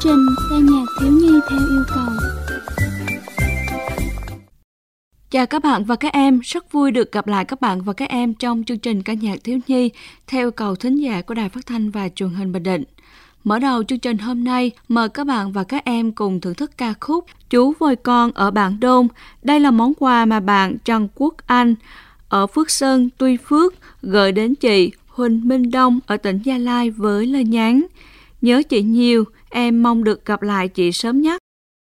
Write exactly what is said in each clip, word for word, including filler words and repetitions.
trình ca nhạc thiếu nhi theo yêu cầu. Chào các bạn và các em, rất vui được gặp lại các bạn và các em trong chương trình ca nhạc thiếu nhi theo yêu cầu thính giả của Đài Phát thanh và Truyền hình Bình Định. Mở đầu chương trình hôm nay, mời các bạn và các em cùng thưởng thức ca khúc Chú Voi Con ở Bản Đôn. Đây là món quà mà bạn Trần Quốc Anh ở Phước Sơn, Tuy Phước gửi đến chị Huỳnh Minh Đông ở tỉnh Gia Lai với lời nhắn: nhớ chị nhiều, em mong được gặp lại chị sớm nhất.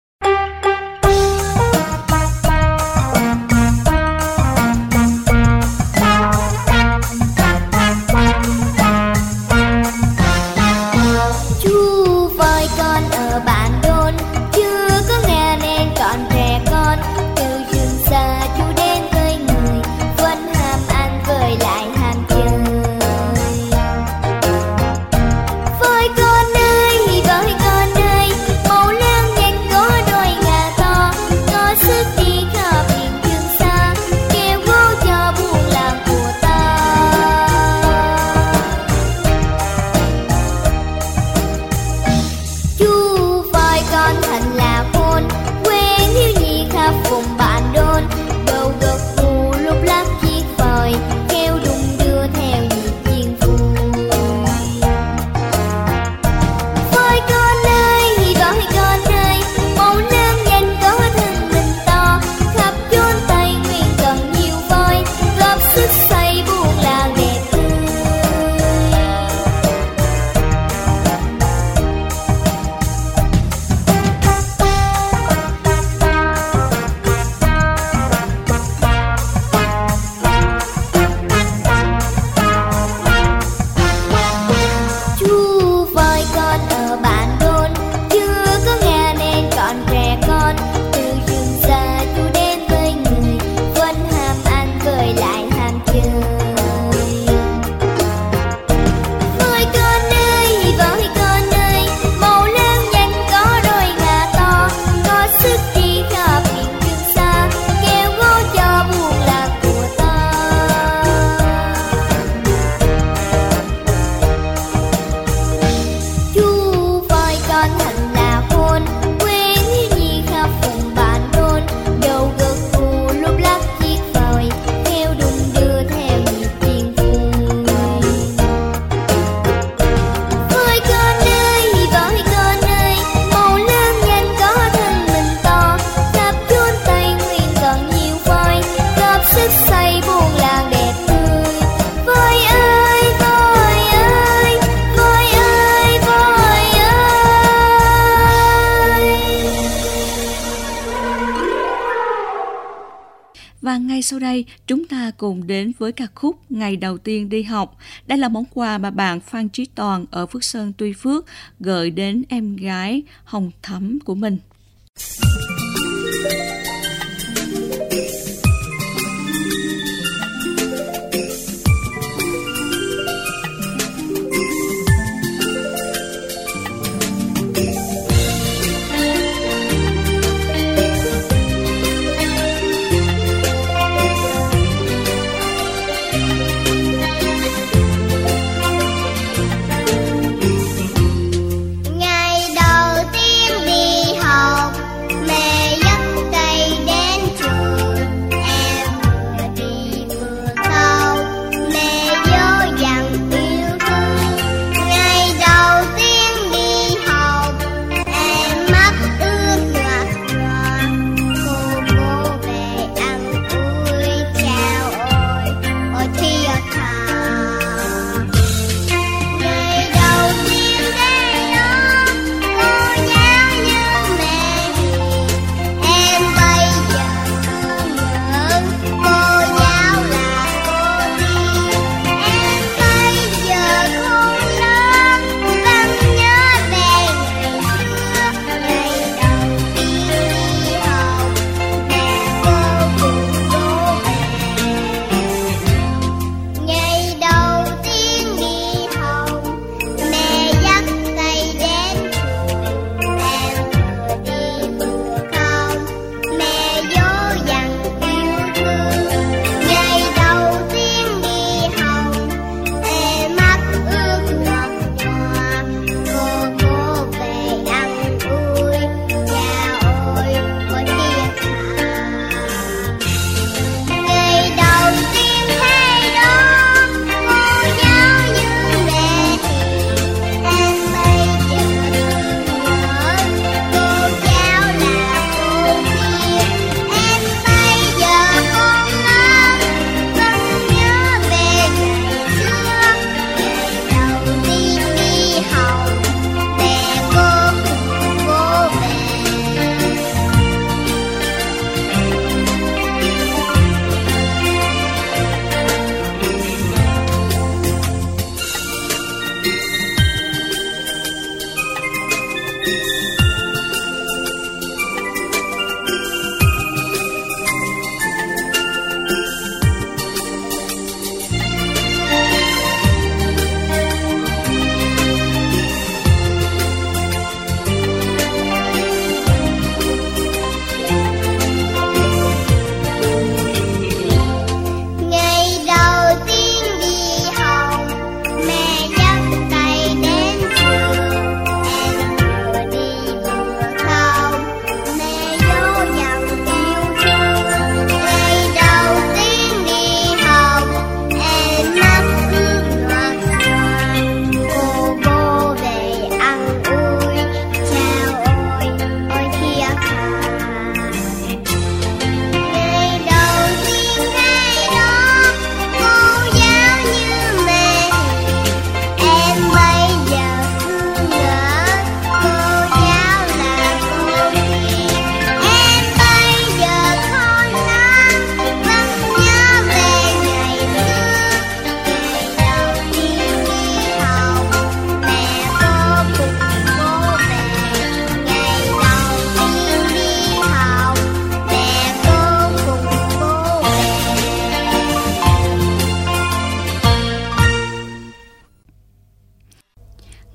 Ngay sau đây, chúng ta cùng đến với ca khúc Ngày Đầu Tiên Đi Học. Đây là món quà mà bạn Phan Trí Toàn ở Phước Sơn, Tuy Phước gửi đến em gái Hồng Thắm của mình. Ngày đầu tiên đi học, mẹ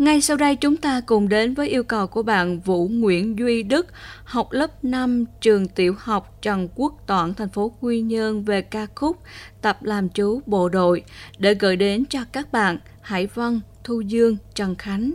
Ngay sau đây chúng ta cùng đến với yêu cầu của bạn Vũ Nguyễn Duy Đức, học lớp năm, trường tiểu học Trần Quốc Toản, thành phố Quy Nhơn về ca khúc Tập làm chú bộ đội để gửi đến cho các bạn Hải Vân, Thu Dương, Trần Khánh.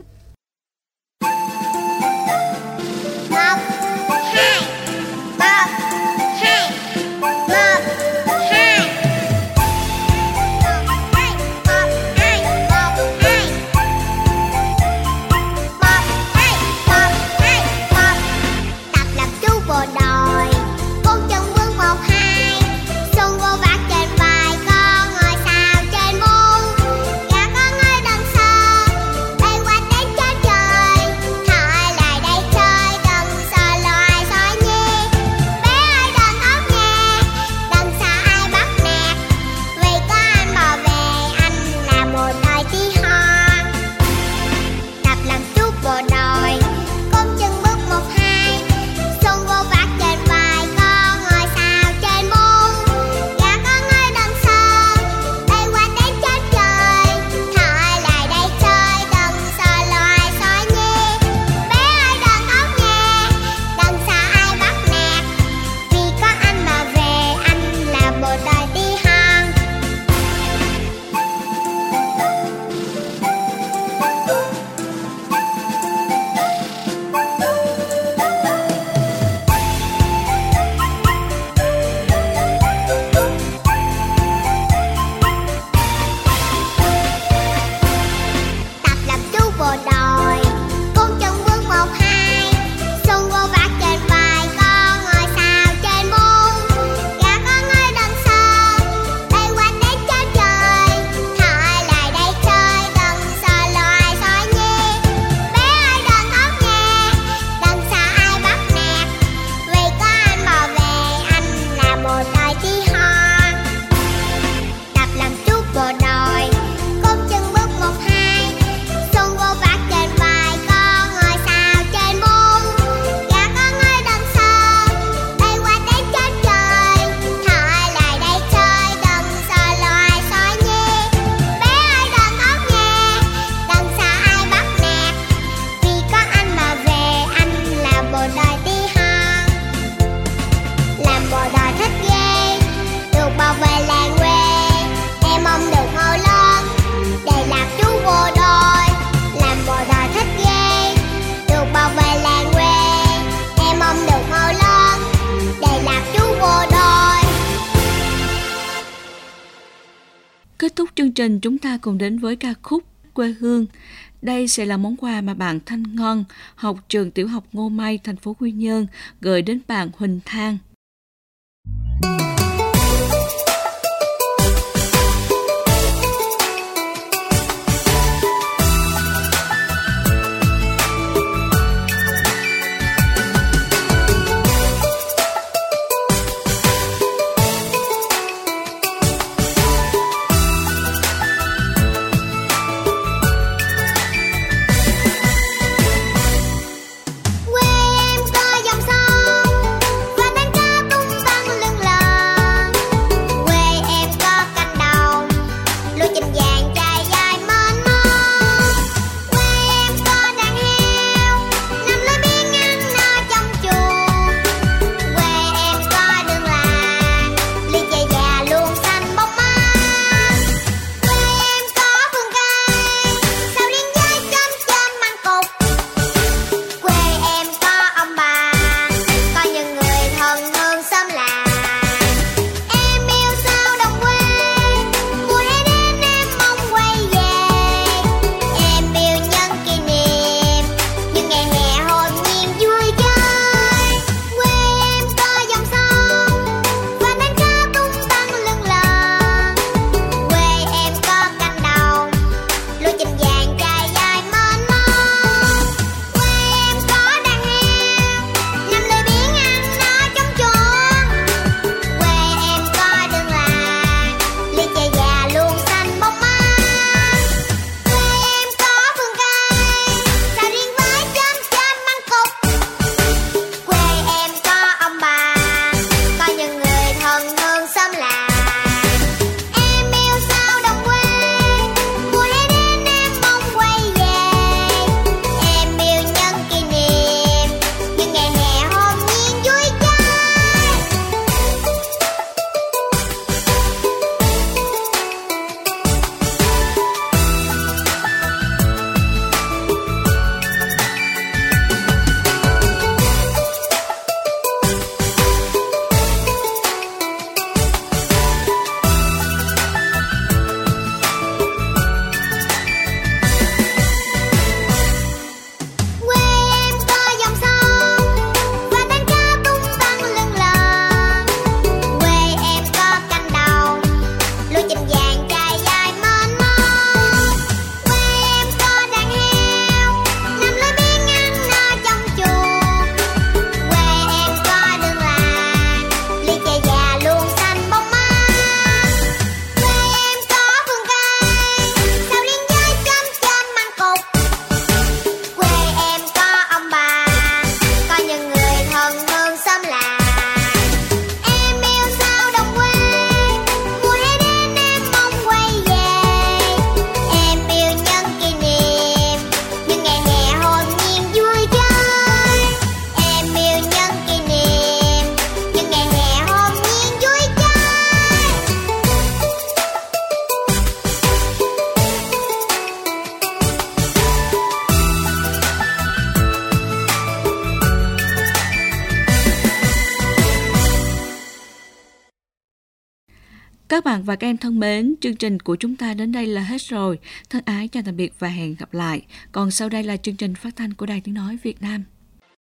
Kết thúc chương trình, chúng ta cùng đến với ca khúc Quê Hương. Đây sẽ là món quà mà bạn Thanh Ngân, học trường tiểu học Ngô Mây, thành phố Quy Nhơn, gửi đến bạn Huỳnh Thang. Quê em có dòng sông và tan ca Các bạn và các em thân mến, chương trình của chúng ta đến đây là hết rồi. Thân ái chào tạm biệt và hẹn gặp lại. Còn sau đây là chương trình phát thanh của Đài Tiếng Nói Việt Nam.